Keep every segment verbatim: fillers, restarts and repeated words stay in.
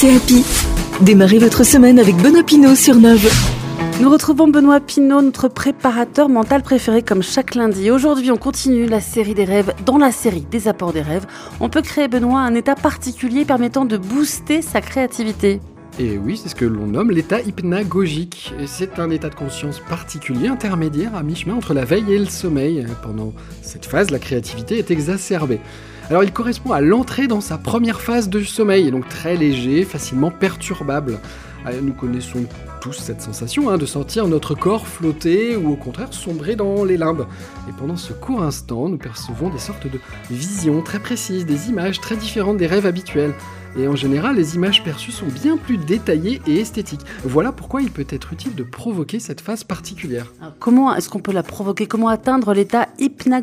c'est Happy. Démarrez votre semaine avec Benoît Pinault sur Neuve. Nous retrouvons Benoît Pinault, notre préparateur mental préféré comme chaque lundi. Aujourd'hui, on continue la série des rêves. Dans la série des apports des rêves, on peut créer, Benoît, un état particulier permettant de booster sa créativité. Et oui, c'est ce que l'on nomme l'état hypnagogique. Et c'est un état de conscience particulier, intermédiaire, à mi-chemin entre la veille et le sommeil. Pendant cette phase, la créativité est exacerbée. Alors il correspond à l'entrée dans sa première phase de sommeil, et donc très léger, facilement perturbable. Nous connaissons tous cette sensation hein, de sentir notre corps flotter ou au contraire sombrer dans les limbes. Et pendant ce court instant, nous percevons des sortes de visions très précises, des images très différentes des rêves habituels. Et en général, les images perçues sont bien plus détaillées et esthétiques. Voilà pourquoi il peut être utile de provoquer cette phase particulière. Alors, comment est-ce qu'on peut la provoquer ? Comment atteindre l'état hypnagogique ?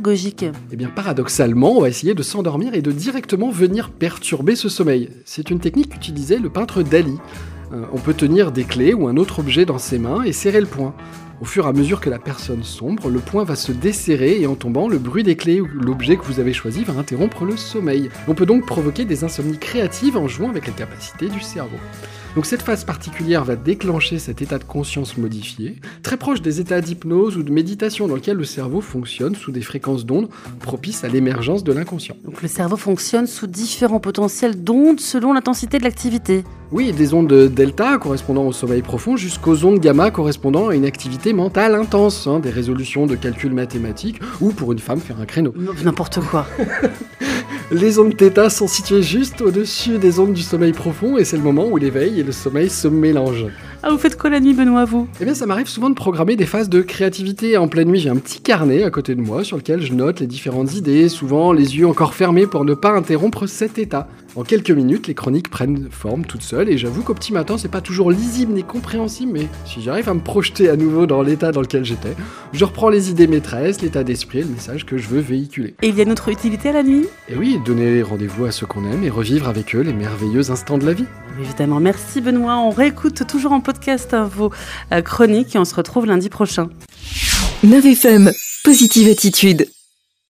Eh bien, paradoxalement, on va essayer de s'endormir et de directement venir perturber ce sommeil. C'est une technique qu'utilisait le peintre Dali. Euh, on peut tenir des clés ou un autre objet dans ses mains et serrer le poing. Au fur et à mesure que la personne sombre, le poing va se desserrer et en tombant, le bruit des clés ou l'objet que vous avez choisi va interrompre le sommeil. On peut donc provoquer des insomnies créatives en jouant avec les capacités du cerveau. Donc cette phase particulière va déclencher cet état de conscience modifié, très proche des états d'hypnose ou de méditation dans lequel le cerveau fonctionne sous des fréquences d'ondes propices à l'émergence de l'inconscient. Donc le cerveau fonctionne sous différents potentiels d'ondes selon l'intensité de l'activité. Oui, des ondes delta correspondant au sommeil profond jusqu'aux ondes gamma correspondant à une activité mentale intense, hein, des résolutions de calculs mathématiques ou pour une femme faire un créneau. N'importe quoi. Les ondes θ sont situées juste au-dessus des ondes du sommeil profond et c'est le moment où l'éveil et le sommeil se mélangent. Ah, vous faites quoi la nuit, Benoît, vous ? Eh bien, ça m'arrive souvent de programmer des phases de créativité. En pleine nuit, j'ai un petit carnet à côté de moi sur lequel je note les différentes idées, souvent les yeux encore fermés pour ne pas interrompre cet état. En quelques minutes, les chroniques prennent forme toutes seules et j'avoue qu'au petit matin, c'est pas toujours lisible ni compréhensible, mais si j'arrive à me projeter à nouveau dans l'état dans lequel j'étais, je reprends les idées maîtresses, l'état d'esprit et le message que je veux véhiculer. Et il y a une autre utilité à la nuit ? Et oui, donner rendez-vous à ceux qu'on aime et revivre avec eux les merveilleux instants de la vie. Évidemment, merci Benoît. On réécoute toujours en podcast hein, vos euh, chroniques et on se retrouve lundi prochain. Neuve F M, positive attitude.